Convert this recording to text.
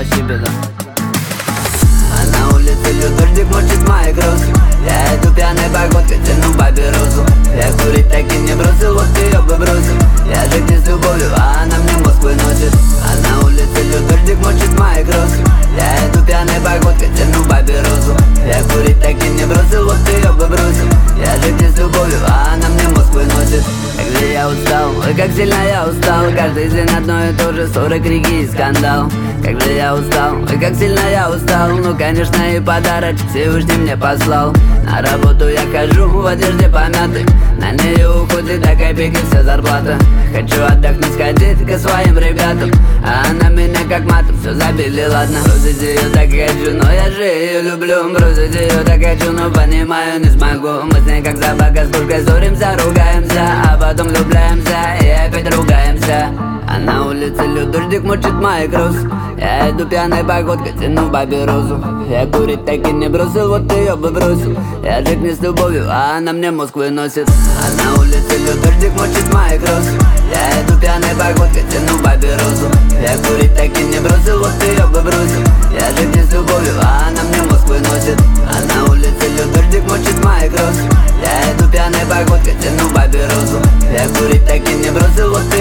вообще беда. А на улице льет дождик, мочит мои кроссы. Я иду пьяной погодкой, тяну папиросу. Я курить так и не бросил, вот ее бы бросил. Я же не с любовью, а она мне мозг выносит. А на улице льет дождик, мочит мои кроссы. Я иду пьяной погодкой, тяну папиросу. Я курить так и не бросил, вот ее бы бросил. Я же не с любовью, а она мне мозг выносит. Как же я устал, ой, как сильно я устал. Каждый день одно и то же, ссоры, крики и скандал. Как же я устал, ой, как сильно я устал. Ну, конечно, и подарочек Всевышний мне послал. На работу я хожу в одежде помятой. На нее уходит до копейки вся зарплата. Хочу отдохнуть, сходить к своим ребятам. А она меня как матом, все забили, ладно. Бросить ее так хочу, но я же ее люблю. Бросить ее так хочу, но понимаю, не смогу. Мы с ней как собака с кошкой ссоримся, ругаемся, а потом влюбляемся и опять ругаемся. А на улице льет дождик, мочит мои кроссы. Я иду пьяной погодкой, тяну папиросу. Я курить так и не бросил, вот ее бы бросил. Я жить не с любовью, а она мне мозг выносит. А на улице льет дождик, мочит мои кроссы. Я иду пьяной погодкой, тяну папиросу. Я курить так и не бросил, вот ее бы бросил. Я жить не с любовью, а она мне мозг выносит. А на улице льет дождик, мочит мои кроссы. Я иду пьяной погодкой, тяну папиросу. Я курить так и не бросил, вот ее